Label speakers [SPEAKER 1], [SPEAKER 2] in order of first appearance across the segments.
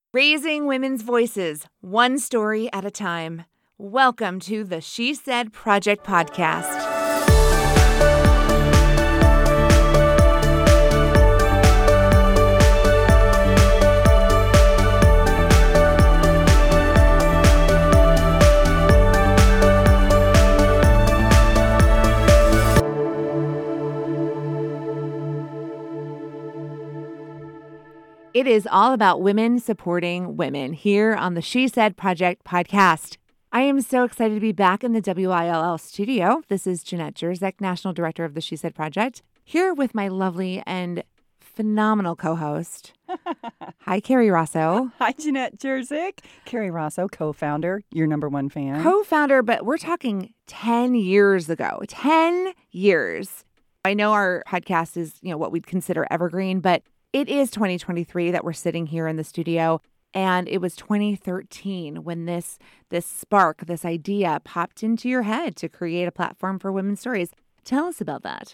[SPEAKER 1] Raising women's voices, one story at a time. Welcome to the She Said Project podcast. It is all about women supporting women here on the She Said Project podcast. I am so excited to be back in the WILL studio. This is Jeanette Jerzak, National Director of the She Said Project, here with my lovely and phenomenal co-host. Hi, Carrie Rosso.
[SPEAKER 2] Hi, Jeanette Jerzak. Carrie Rosso, co-founder, your number one fan.
[SPEAKER 1] Co-founder, but we're talking 10 years ago. 10 years. I know our podcast is, what we'd consider evergreen, but it is 2023 that we're sitting here in the studio, and it was 2013 when this spark, this idea popped into your head to create a platform for women's stories. Tell us about that.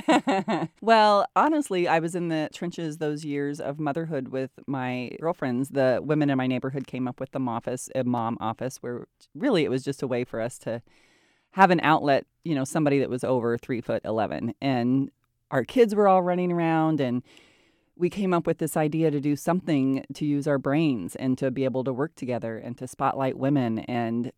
[SPEAKER 2] Well, honestly, I was in the trenches those years of motherhood with my girlfriends. The women in my neighborhood came up with the mom office, where really it was just a way for us to have an outlet, somebody that was over 3'11", and our kids were all running around, and we came up with this idea to do something to use our brains and to be able to work together and to spotlight women. And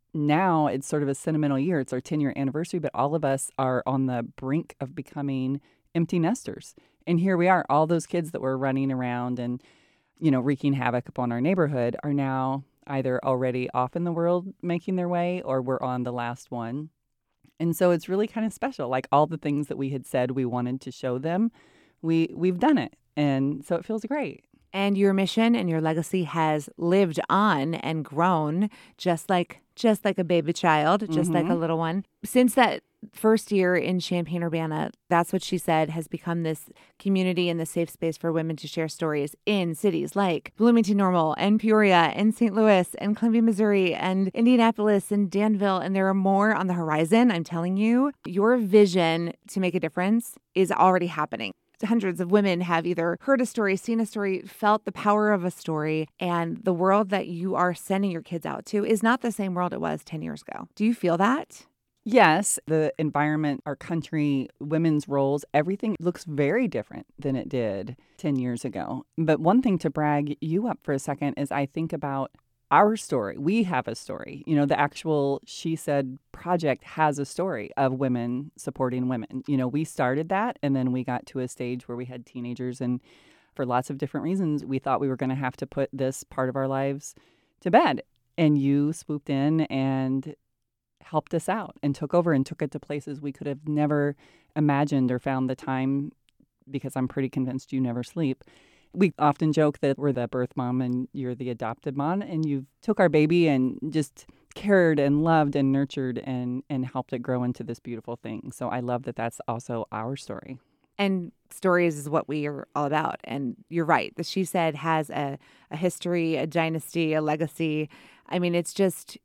[SPEAKER 2] now it's sort of a sentimental year. It's our 10-year anniversary, but all of us are on the brink of becoming empty nesters. And here we are. All those kids that were running around and, wreaking havoc upon our neighborhood are now either already off in the world making their way, or we're on the last one. And so it's really kind of special. Like all the things that we had said we wanted to show them, we've done it. And so it feels great.
[SPEAKER 1] And your mission and your legacy has lived on and grown just like a baby child, just like a little one. Since that first year in Champaign-Urbana, That's What She Said has become this community and the safe space for women to share stories in cities like Bloomington Normal and Peoria and St. Louis and Columbia, Missouri and Indianapolis and Danville. And there are more on the horizon. I'm telling you, your vision to make a difference is already happening. Hundreds of women have either heard a story, seen a story, felt the power of a story, and the world that you are sending your kids out to is not the same world it was 10 years ago. Do you feel that?
[SPEAKER 2] Yes, the environment, our country, women's roles, everything looks very different than it did 10 years ago. But one thing to brag you up for a second is I think about our story. We have a story. The actual She Said project has a story of women supporting women. We started that, and then we got to a stage where we had teenagers, and for lots of different reasons, we thought we were going to have to put this part of our lives to bed. And you swooped in and helped us out and took over and took it to places we could have never imagined or found the time, because I'm pretty convinced you never sleep. We often joke that we're the birth mom and you're the adopted mom, and you took our baby and just cared and loved and nurtured and helped it grow into this beautiful thing. So I love that that's also our story.
[SPEAKER 1] And stories is what we are all about. And you're right. The She Said has a history, a dynasty, a legacy. I mean, it's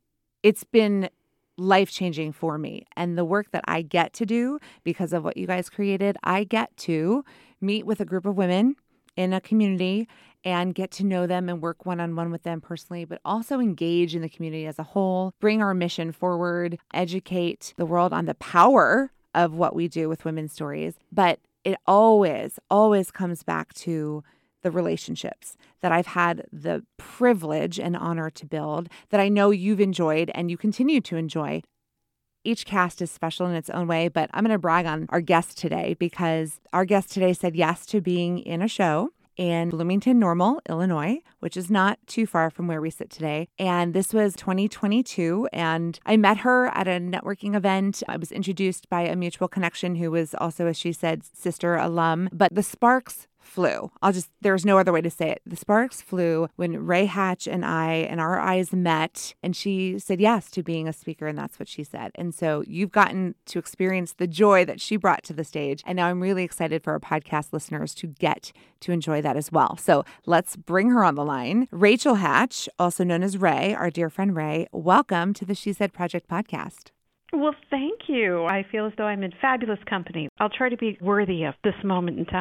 [SPEAKER 1] been life-changing for me. And the work that I get to do because of what you guys created, I get to meet with a group of women in a community and get to know them and work one-on-one with them personally, but also engage in the community as a whole, bring our mission forward, educate the world on the power of what we do with women's stories. But it always comes back to the relationships that I've had the privilege and honor to build, that I know you've enjoyed and you continue to enjoy. Each cast is special in its own way, but I'm going to brag on our guest today because our guest today said yes to being in a show in Bloomington Normal, Illinois, which is not too far from where we sit today. And this was 2022, and I met her at a networking event. I was introduced by a mutual connection who was also, as she said, sister alum. But the sparks flew. There's no other way to say it. The sparks flew when Ray Hatch and our eyes met, and she said yes to being a speaker, and That's What She Said. And so you've gotten to experience the joy that she brought to the stage. And now I'm really excited for our podcast listeners to get to enjoy that as well. So let's bring her on the line. Rachel Hatch, also known as Ray, our dear friend Ray, welcome to the She Said Project podcast.
[SPEAKER 3] Well, thank you. I feel as though I'm in fabulous company. I'll try to be worthy of this moment in time.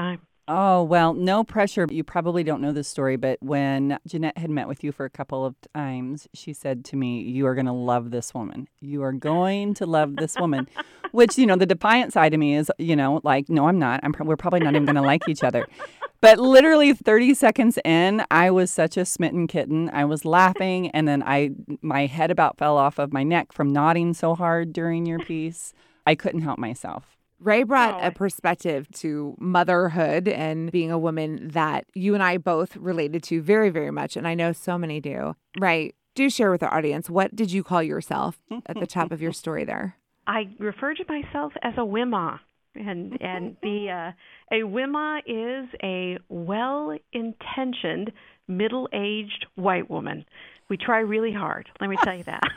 [SPEAKER 2] Oh, well, no pressure. You probably don't know this story, but when Jeanette had met with you for a couple of times, she said to me, you are going to love this woman. You are going to love this woman, which, the defiant side of me is, like, no, I'm not. We're probably not even going to like each other. But literally 30 seconds in, I was such a smitten kitten. I was laughing, and then my head about fell off of my neck from nodding so hard during your piece. I couldn't help myself.
[SPEAKER 1] Ray brought a perspective to motherhood and being a woman that you and I both related to very, very much. And I know so many do. Ray, do share with our audience, what did you call yourself at the top of your story there?
[SPEAKER 3] I refer to myself as a WIMA. And a WIMA is a well-intentioned, middle-aged white woman. We try really hard, let me tell you that.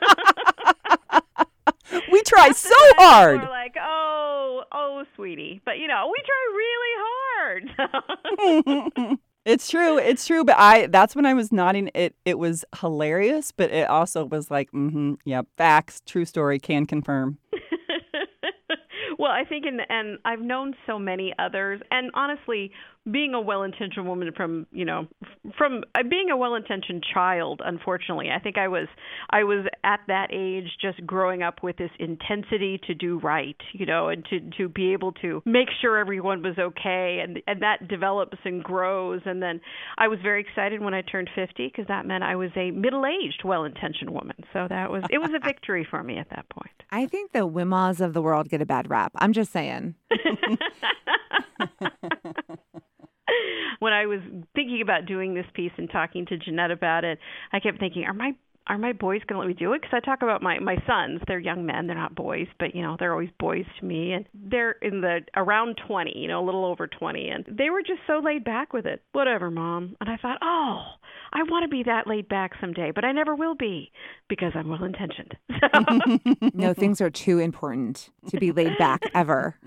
[SPEAKER 2] We try so hard.
[SPEAKER 3] We're like, oh, sweetie. But, we try really hard.
[SPEAKER 2] It's true. But that's when I was nodding. It was hilarious, but it also was like, yep, facts, true story, can confirm.
[SPEAKER 3] Well, I think, and I've known so many others, and honestly, being a well-intentioned woman from being a well-intentioned child, unfortunately, I think I was at that age just growing up with this intensity to do right, and to be able to make sure everyone was okay, and that develops and grows. And then I was very excited when I turned 50 because that meant I was a middle-aged, well-intentioned woman. So it was a victory for me at that point.
[SPEAKER 1] I think the WIMAs of the world get a bad rap. I'm just saying.
[SPEAKER 3] When I was thinking about doing this piece and talking to Jeanette about it, I kept thinking, are my boys going to let me do it? Because I talk about my sons. They're young men. They're not boys, but, they're always boys to me. And they're in around 20, a little over 20. And they were just so laid back with it. Whatever, Mom. And I thought, I want to be that laid back someday, but I never will be because I'm well-intentioned.
[SPEAKER 1] No, things are too important to be laid back ever.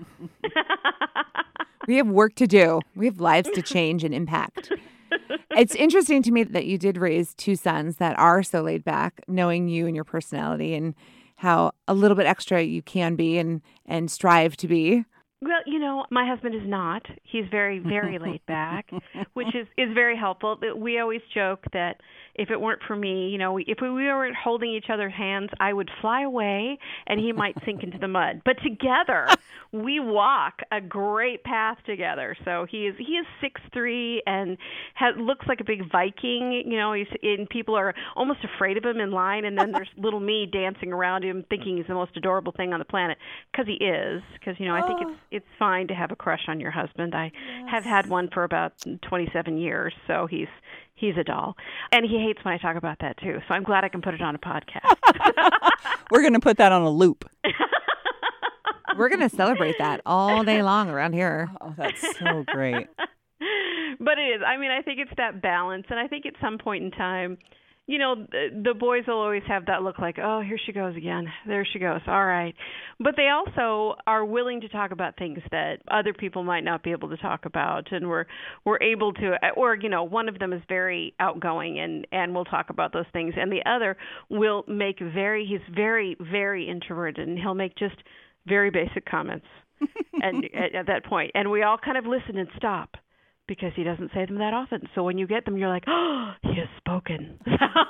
[SPEAKER 1] We have work to do. We have lives to change and impact. It's interesting to me that you did raise two sons that are so laid back, knowing you and your personality and how a little bit extra you can be and strive to be.
[SPEAKER 3] Well, my husband is not. He's very, very laid back, which is very helpful. We always joke that if it weren't for me, if we weren't holding each other's hands, I would fly away and he might sink into the mud. But together, we walk a great path together. So he is 6'3" and looks like a big Viking. And people are almost afraid of him in line. And then there's little me dancing around him, thinking he's the most adorable thing on the planet, because he is. Because I think it's fine to have a crush on your husband. I have had one for about 27 years, so he's a doll. And he hates when I talk about that, too. So I'm glad I can put it on a podcast.
[SPEAKER 2] We're going to put that on a loop.
[SPEAKER 1] We're going to celebrate that all day long around here.
[SPEAKER 2] Oh, that's so great.
[SPEAKER 3] But it is. I think it's that balance. And I think at some point in time, the boys will always have that look like, oh, here she goes again. There she goes. All right. But they also are willing to talk about things that other people might not be able to talk about. And we're able to, or, one of them is very outgoing and we'll talk about those things. And the other will he's very, very introverted, and he'll make just very basic comments and at that point. And we all kind of listen and stop, because he doesn't say them that often. So when you get them, you're like, oh, he has spoken.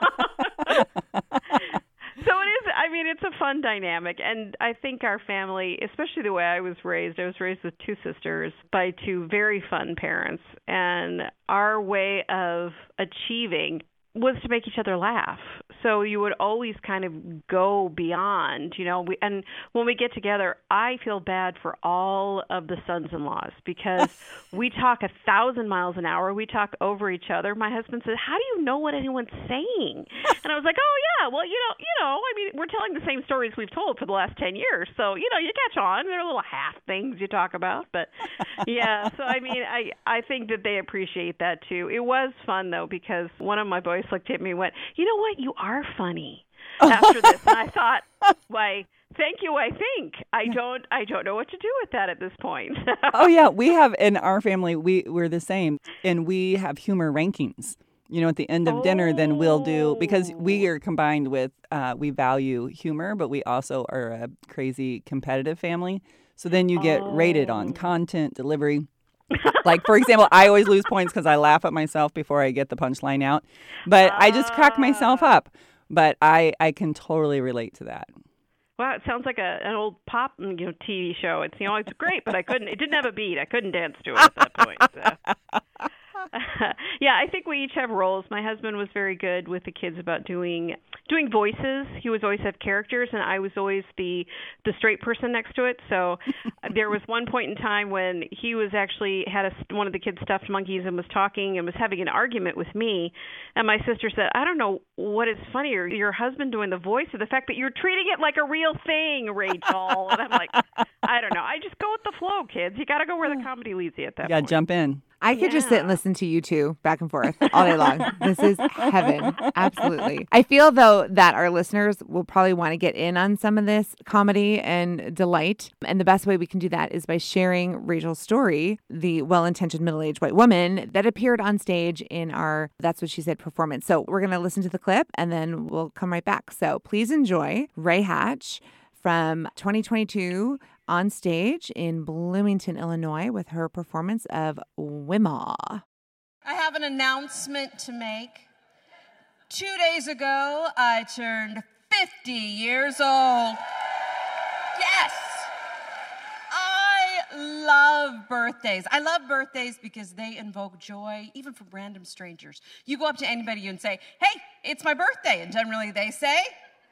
[SPEAKER 3] So it is, it's a fun dynamic. And I think our family, especially the way I was raised with two sisters by two very fun parents. And our way of achieving was to make each other laugh. So you would always kind of go beyond, and when we get together, I feel bad for all of the sons-in-laws because we talk 1,000 miles an hour. We talk over each other. My husband says, how do you know what anyone's saying? And I was like, oh, yeah, well, we're telling the same stories we've told for the last 10 years. So, you catch on. There are little half things you talk about. But, yeah, so, I think that they appreciate that, too. It was fun, though, because one of my boys looked at me and went, you know what? You are funny after this. And I thought, why, thank you, I think. I don't know what to do with that at this point.
[SPEAKER 2] Oh, yeah. We have, in our family, we're the same. And we have humor rankings. At the end of dinner, then we'll do, because we are combined with, we value humor, but we also are a crazy competitive family. So then you get rated on content, delivery. Like, for example, I always lose points because I laugh at myself before I get the punchline out. But I just crack myself up. But I can totally relate to that.
[SPEAKER 3] Wow, it sounds like an old pop, TV show. It's it's great, but I couldn't. It didn't have a beat. I couldn't dance to it at that point. So. Yeah, I think we each have roles. My husband was very good with the kids about doing voices. He was always have characters, and I was always the straight person next to it. So there was one point in time when he was actually had one of the kids' stuffed monkeys and was talking and was having an argument with me, and my sister said, "I don't know what is funnier, your husband doing the voice or the fact that you're treating it like a real thing, Rachel." And I'm like, I don't know. I just go with the flow, kids. You got to go where the comedy leads you at that point.
[SPEAKER 2] Yeah, jump in.
[SPEAKER 1] I could just sit and listen to you two back and forth all day long. This is heaven. Absolutely. I feel, though, that our listeners will probably want to get in on some of this comedy and delight. And the best way we can do that is by sharing Rachel's story, the well-intentioned middle-aged white woman that appeared on stage in our That's What She Said performance. So we're going to listen to the clip and then we'll come right back. So please enjoy Ray Hatch from 2022 on stage in Bloomington, Illinois, with her performance of Wimmaw.
[SPEAKER 4] I have an announcement to make. 2 days ago, I turned 50 years old. Yes! I love birthdays. I love birthdays because they invoke joy, even from random strangers. You go up to anybody and say, "Hey, it's my birthday," and generally they say,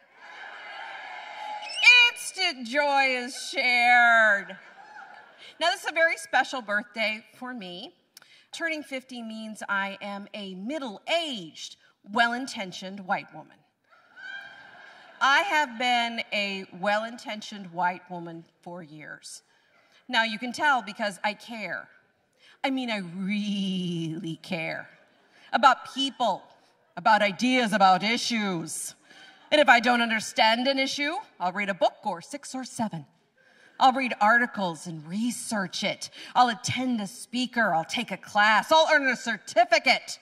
[SPEAKER 4] "Instant joy is shared." Now, this is a very special birthday for me. Turning 50 means I am a middle-aged, well-intentioned white woman. I have been a well-intentioned white woman for years. Now, you can tell because I care. I mean, I really care about people, about ideas, about issues. And if I don't understand an issue, I'll read a book or 6 or 7. I'll read articles and research it. I'll attend a speaker. I'll take a class. I'll earn a certificate.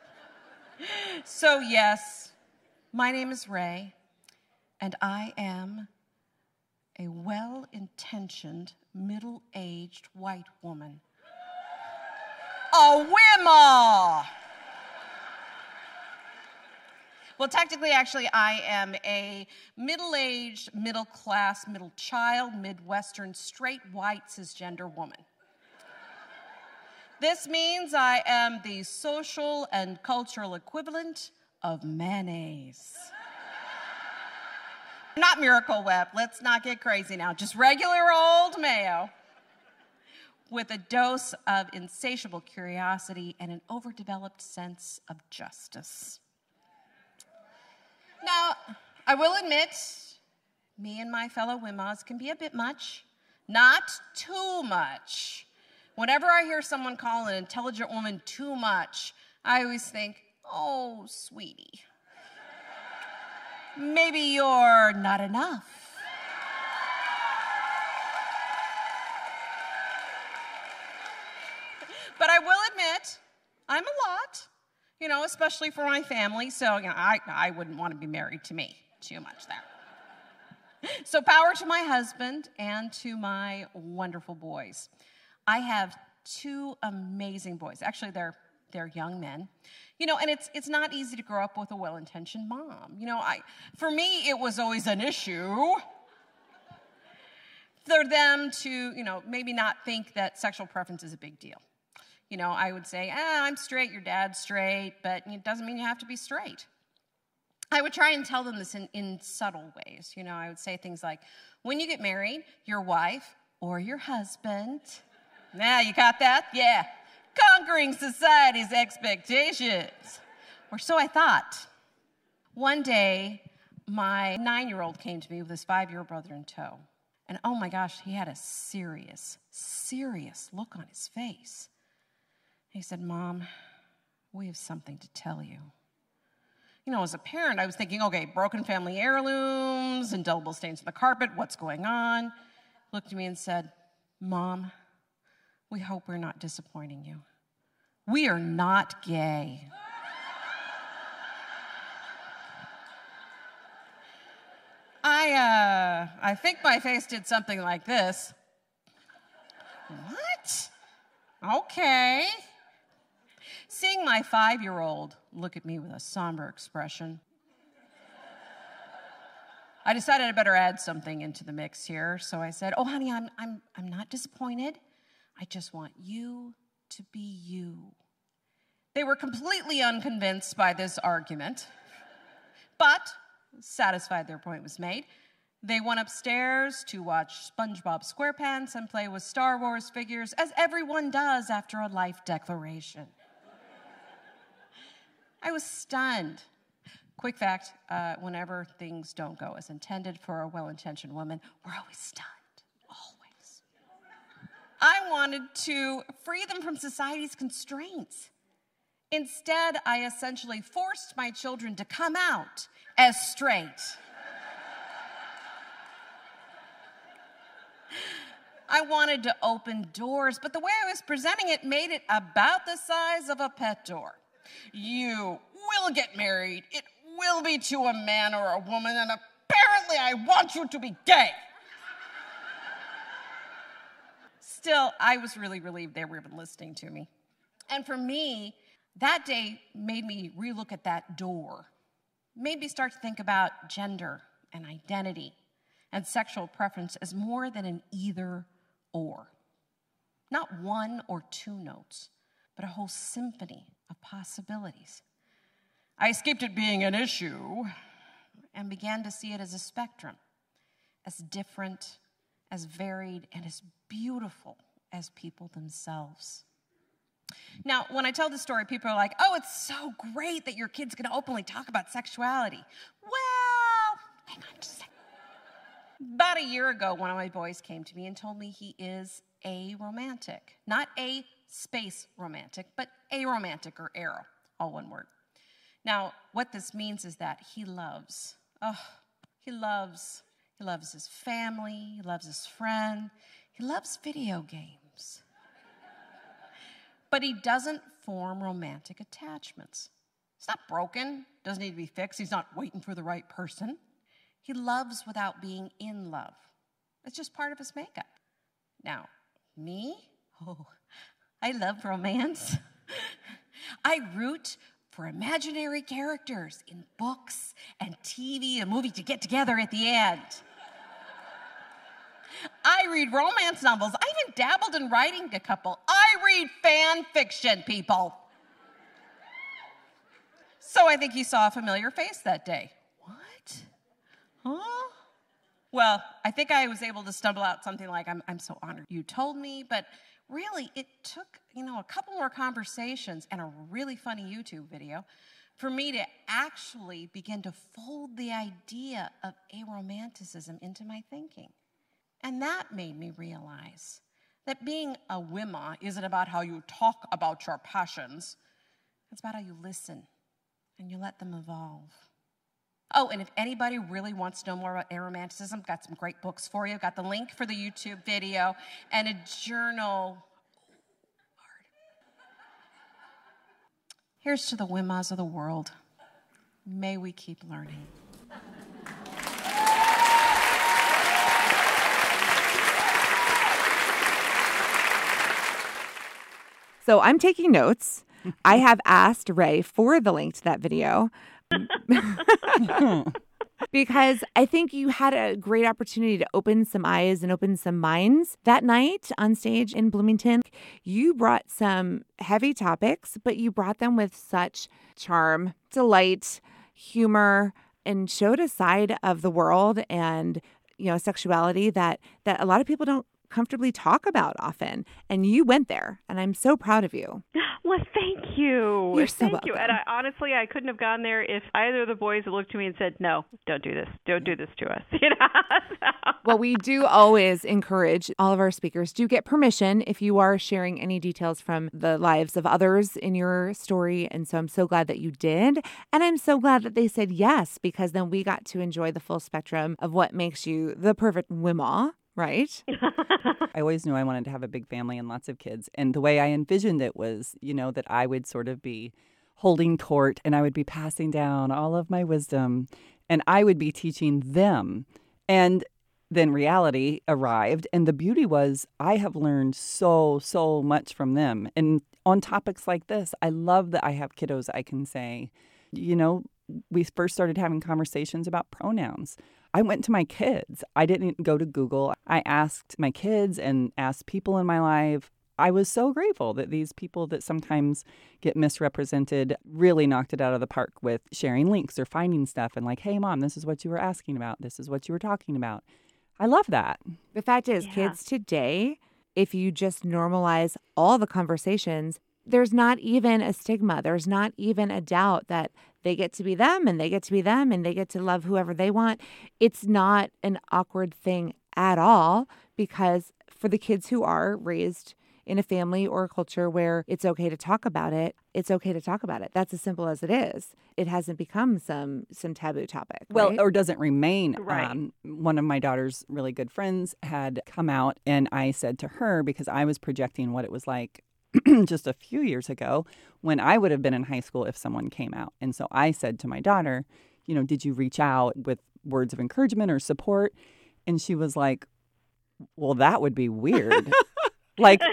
[SPEAKER 4] So yes, my name is Ray, and I am a well-intentioned, middle-aged white woman. A Wimmaw! Well, technically, actually, I am a middle-aged, middle-class, middle-child, Midwestern, straight, white, cisgender woman. This means I am the social and cultural equivalent of mayonnaise. Not Miracle Whip, let's not get crazy now, just regular old mayo with a dose of insatiable curiosity and an overdeveloped sense of justice. Now, I will admit, me and my fellow Wimmaws can be a bit much, not too much. Whenever I hear someone call an intelligent woman too much, I always think, "Oh, sweetie, maybe you're not enough." But I will admit, I'm a lot. Especially for my family. So, I wouldn't want to be married to me. Too much there. So power to my husband and to my wonderful boys. I have 2 amazing boys. Actually, they're young men. And it's not easy to grow up with a well-intentioned mom. For me, it was always an issue for them to, maybe not think that sexual preference is a big deal. I would say, "I'm straight, your dad's straight," but it doesn't mean you have to be straight. I would try and tell them this in subtle ways. I would say things like, when you get married, your wife or your husband, you got that? Yeah. Conquering society's expectations. Or so I thought. One day, my 9-year-old came to me with his 5-year-old brother in tow. And oh my gosh, he had a serious, serious look on his face. He said, "Mom, we have something to tell you." As a parent, I was thinking, okay, broken family heirlooms, indelible stains on the carpet, what's going on? Looked at me and said, "Mom, we hope we're not disappointing you. We are not gay." I think my face did something like this. What? Okay. Seeing my 5-year-old look at me with a somber expression, I decided I better add something into the mix here. So I said, "Oh, honey, I'm not disappointed. I just want you to be you." They were completely unconvinced by this argument, but satisfied their point was made. They went upstairs to watch SpongeBob SquarePants and play with Star Wars figures, as everyone does after a life declaration. I was stunned. Quick fact, whenever things don't go as intended for a well-intentioned woman, we're always stunned, always. I wanted to free them from society's constraints. Instead, I essentially forced my children to come out as straight. I wanted to open doors, but the way I was presenting it made it about the size of a pet door. You will get married. It will be to a man or a woman, and apparently I want you to be gay. Still, I was really relieved they were even listening to me. And for me, that day made me relook at that door, made me start to think about gender and identity and sexual preference as more than an either or. Not one or two notes, but a whole symphony of possibilities. I escaped it being an issue and began to see it as a spectrum, as different, as varied, and as beautiful as people themselves. Now, when I tell this story, people are like, "Oh, it's so great that your kid's going to openly talk about sexuality." Well, hang on just a second. About a year ago, one of my boys came to me and told me he is aromantic. Not a space romantic, but aromantic, or arrow, all one word. Now, what this means is that he loves his family, he loves his friend, he loves video games. But he doesn't form romantic attachments. He's not broken, doesn't need to be fixed, he's not waiting for the right person. He loves without being in love. It's just part of his makeup. Now, me? Oh, I love romance. I root for imaginary characters in books and TV and movie to get together at the end. I read romance novels. I even dabbled in writing a couple. I read fan fiction, people. So I think he saw a familiar face that day. What? Huh? Well, I think I was able to stumble out something like, I'm so honored you told me, but really it took, a couple more conversations and a really funny YouTube video for me to actually begin to fold the idea of aromanticism into my thinking. And that made me realize that being a wimma isn't about how you talk about your passions. It's about how you listen and you let them evolve. Oh, and if anybody really wants to know more about aromanticism, I've got some great books for you. I've got the link for the YouTube video and a journal. Here's to the wimmas of the world. May we keep learning.
[SPEAKER 1] So I'm taking notes. I have asked Ray for the link to that video because I think you had a great opportunity to open some eyes and open some minds that night on stage in Bloomington. You brought some heavy topics, but you brought them with such charm, delight, humor, and showed a side of the world and, sexuality that a lot of people don't comfortably talk about often. And you went there, and I'm so proud of you.
[SPEAKER 3] Well, thank you.
[SPEAKER 1] You're so
[SPEAKER 3] Thank you. And I couldn't have gone there if either of the boys had looked at me and said, "No, don't do this. Don't do this to us."
[SPEAKER 1] Well, we do always encourage all of our speakers to get permission if you are sharing any details from the lives of others in your story. And so I'm so glad that you did. And I'm so glad that they said yes, because then we got to enjoy the full spectrum of what makes you the perfect wimma. Right?
[SPEAKER 2] I always knew I wanted to have a big family and lots of kids. And the way I envisioned it was, that I would sort of be holding court and I would be passing down all of my wisdom and I would be teaching them. And then reality arrived. And the beauty was I have learned so much from them. And on topics like this, I love that I have kiddos I can say, we first started having conversations about pronouns. I went to my kids. I didn't go to Google. I asked my kids and asked people in my life. I was so grateful that these people that sometimes get misrepresented really knocked it out of the park with sharing links or finding stuff and like, hey, Mom, this is what you were asking about. This is what you were talking about. I love that.
[SPEAKER 1] The fact is, kids today, if you just normalize all the conversations, there's not even a stigma. There's not even a doubt that they get to be them and they get to be them and they get to love whoever they want. It's not an awkward thing at all, because for the kids who are raised in a family or a culture where it's okay to talk about it, it's okay to talk about it. That's as simple as it is. It hasn't become some taboo topic.
[SPEAKER 2] Well,
[SPEAKER 1] right?
[SPEAKER 2] or doesn't remain.
[SPEAKER 3] Right.
[SPEAKER 2] One of my daughter's really good friends had come out, and I said to her, because I was projecting what it was like just a few years ago when I would have been in high school if someone came out. And so I said to my daughter, did you reach out with words of encouragement or support? And she was like, well, that would be weird. like,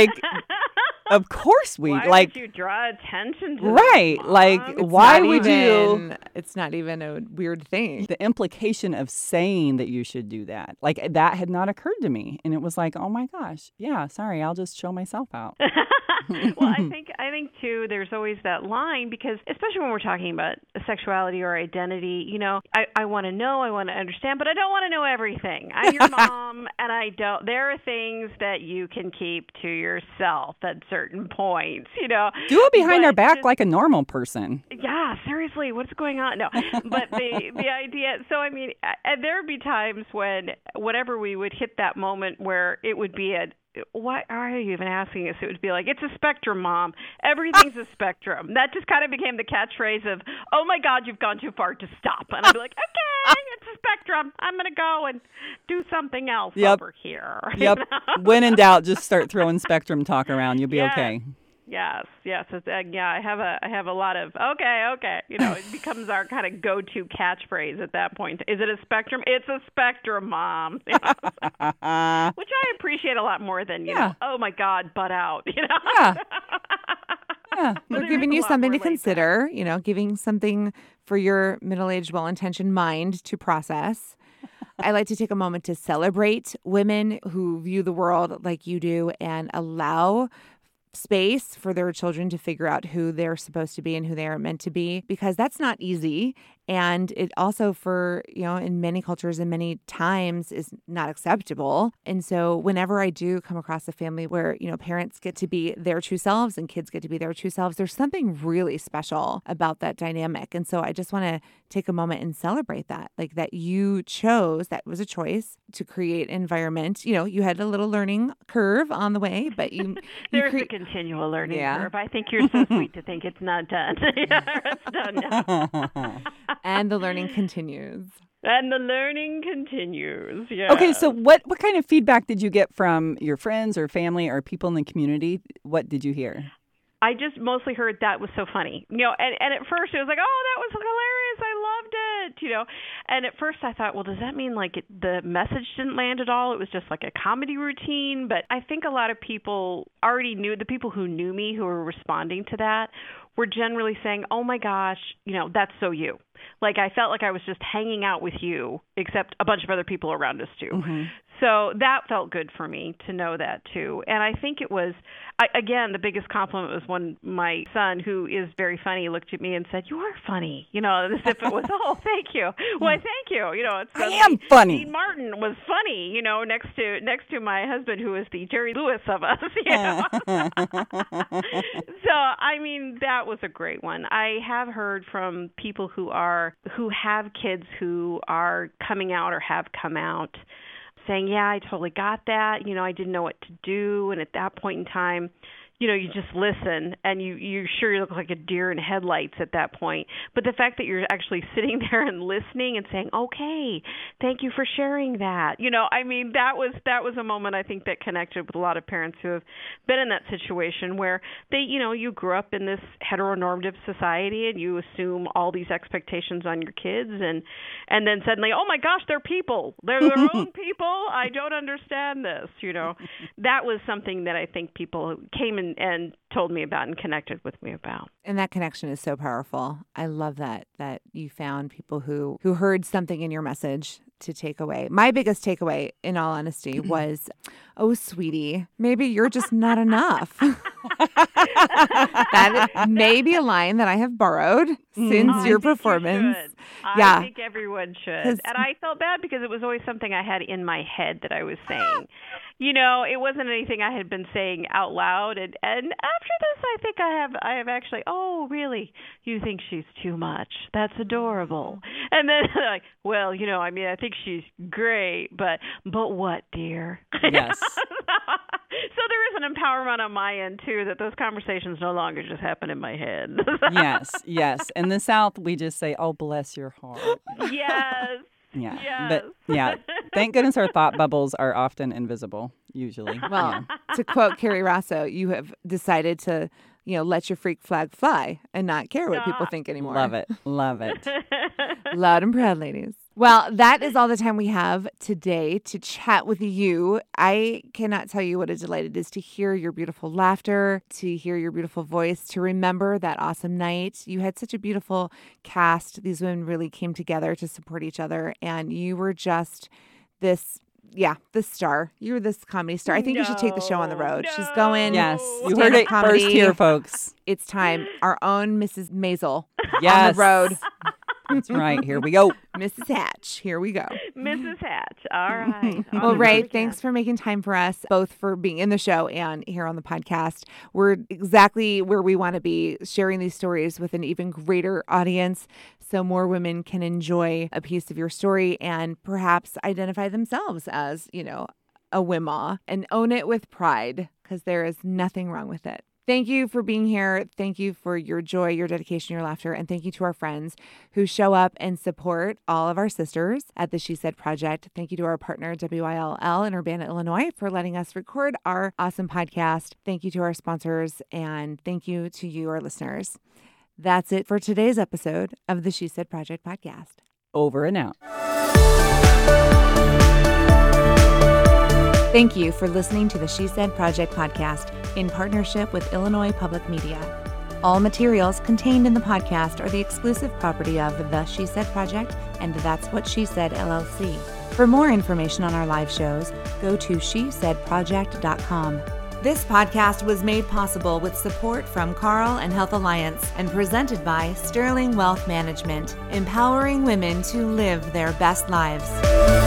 [SPEAKER 2] of course we
[SPEAKER 3] why
[SPEAKER 2] like.
[SPEAKER 3] would you draw attention to
[SPEAKER 2] right?
[SPEAKER 3] that,
[SPEAKER 2] Like,
[SPEAKER 3] Mom?
[SPEAKER 2] why would you?
[SPEAKER 1] It's not even a weird thing.
[SPEAKER 2] The implication of saying that you should do that, like that had not occurred to me, and it was like, oh my gosh, yeah, sorry, I'll just show myself out.
[SPEAKER 3] Well, I think too, there's always that line, because especially when we're talking about sexuality or identity, I want to know, I want to understand, but I don't want to know everything. I'm your mom, and there are things that you can keep to yourself at certain points,
[SPEAKER 2] Do it behind
[SPEAKER 3] But
[SPEAKER 2] our back
[SPEAKER 3] just-
[SPEAKER 2] like a normal person.
[SPEAKER 3] Yeah, seriously, what's going on? No, but the idea. So I mean, there would be times when, whenever we would hit that moment where it would be why are you even asking us? It would be like, it's a spectrum, Mom. Everything's a spectrum. That just kind of became the catchphrase of, oh my God, you've gone too far to stop. And I'd be like, okay, it's a spectrum. I'm going to go and do something else over here.
[SPEAKER 2] Yep. When in doubt, just start throwing spectrum talk around. You'll be okay.
[SPEAKER 3] Yes. It's, I have a lot of okay. It becomes our kind of go-to catchphrase at that point. Is it a spectrum? It's a spectrum, Mom. Which I appreciate a lot more than oh my God, butt out.
[SPEAKER 2] Yeah. Yeah.
[SPEAKER 1] We're giving you something to consider. Giving something for your middle-aged, well-intentioned mind to process. I like to take a moment to celebrate women who view the world like you do and allow space for their children to figure out who they're supposed to be and who they are meant to be, because that's not easy. And it also, for, in many cultures and many times, is not acceptable. And so whenever I do come across a family where, parents get to be their true selves and kids get to be their true selves, there's something really special about that dynamic. And so I just want to take a moment and celebrate that, like that you chose, that was a choice to create an environment. You had a little learning curve on the way, but
[SPEAKER 3] there's a continual learning curve. I think you're so sweet to think it's not done. It's done now.
[SPEAKER 1] And the learning continues.
[SPEAKER 3] And the learning continues. Yeah.
[SPEAKER 2] Okay, so what kind of feedback did you get from your friends or family or people in the community? What did you hear?
[SPEAKER 3] I just mostly heard that was so funny. And at first it was like, oh, that was hilarious. I loved it, And at first I thought, well, does that mean like the message didn't land at all? It was just like a comedy routine. But I think a lot of people already knew, the people who knew me who were responding to that were generally saying, oh my gosh, that's so you. Like I felt like I was just hanging out with you, except a bunch of other people around us too. Mm-hmm. So that felt good for me to know that too. And I think it was, again, the biggest compliment was when my son, who is very funny, looked at me and said, you are funny. As if it was, oh, thank you. Why, thank you. It's
[SPEAKER 2] I am funny.
[SPEAKER 3] Dean Martin was funny, next to my husband, who is the Jerry Lewis of us. So, I mean, that was a great one. I have heard from people who have kids who are coming out or have come out, saying, yeah, I totally got that. I didn't know what to do. And at that point in time, you just listen, and you sure you look like a deer in headlights at that point. But the fact that you're actually sitting there and listening and saying, okay, thank you for sharing that. That was a moment I think that connected with a lot of parents who have been in that situation where you grew up in this heteronormative society and you assume all these expectations on your kids, and then suddenly, oh my gosh, they're people. They're their own people. I don't understand this. That was something that I think people came and told me about and connected with me about.
[SPEAKER 1] And that connection is so powerful. I love that you found people who heard something in your message to take away. My biggest takeaway, in all honesty, was, oh, sweetie, maybe you're just not enough. That may be a line that I have borrowed since your performance.
[SPEAKER 3] I think everyone should. And I felt bad because it was always something I had in my head that I was saying. It wasn't anything I had been saying out loud. And after this, I think I have actually, oh, really? You think she's too much? That's adorable. And then like, well, I think she's great, but what, dear?
[SPEAKER 2] Yes.
[SPEAKER 3] So there is an empowerment on my end, too, that those conversations no longer just happen in my head.
[SPEAKER 2] Yes. In the South, we just say, oh, bless your heart.
[SPEAKER 3] Yes.
[SPEAKER 2] Yeah.
[SPEAKER 3] Yes.
[SPEAKER 2] But thank goodness our thought bubbles are often invisible, usually.
[SPEAKER 1] Well, to quote Carrie Rosso, you have decided to, let your freak flag fly and not care what people think anymore.
[SPEAKER 2] Love it.
[SPEAKER 1] Loud and proud, ladies. Well, that is all the time we have today to chat with you. I cannot tell you what a delight it is to hear your beautiful laughter, to hear your beautiful voice, to remember that awesome night. You had such a beautiful cast. These women really came together to support each other, and you were just this star. You're this comedy star. I think you should take the show on the road. She's going.
[SPEAKER 2] Yes. You heard it first here, folks.
[SPEAKER 1] It's time. Our own Mrs. Maisel
[SPEAKER 2] yes.
[SPEAKER 1] on the road.
[SPEAKER 2] That's right. Here we go.
[SPEAKER 1] Mrs. Hatch. Here we go.
[SPEAKER 3] Mrs. Hatch. All right.
[SPEAKER 1] Well, Ray, thanks for making time for us, both for being in the show and here on the podcast. We're exactly where we want to be, sharing these stories with an even greater audience so more women can enjoy a piece of your story and perhaps identify themselves as, a Wimma and own it with pride, because there is nothing wrong with it. Thank you for being here. Thank you for your joy, your dedication, your laughter, and thank you to our friends who show up and support all of our sisters at the She Said Project. Thank you to our partner, WILL in Urbana, Illinois, for letting us record our awesome podcast. Thank you to our sponsors, and thank you to you, our listeners. That's it for today's episode of the She Said Project podcast.
[SPEAKER 2] Over and out.
[SPEAKER 1] Thank you for listening to the She Said Project podcast in partnership with Illinois Public Media. All materials contained in the podcast are the exclusive property of the She Said Project and That's What She Said, LLC. For more information on our live shows, go to shesaidproject.com. This podcast was made possible with support from Carl and Health Alliance and presented by Sterling Wealth Management, empowering women to live their best lives.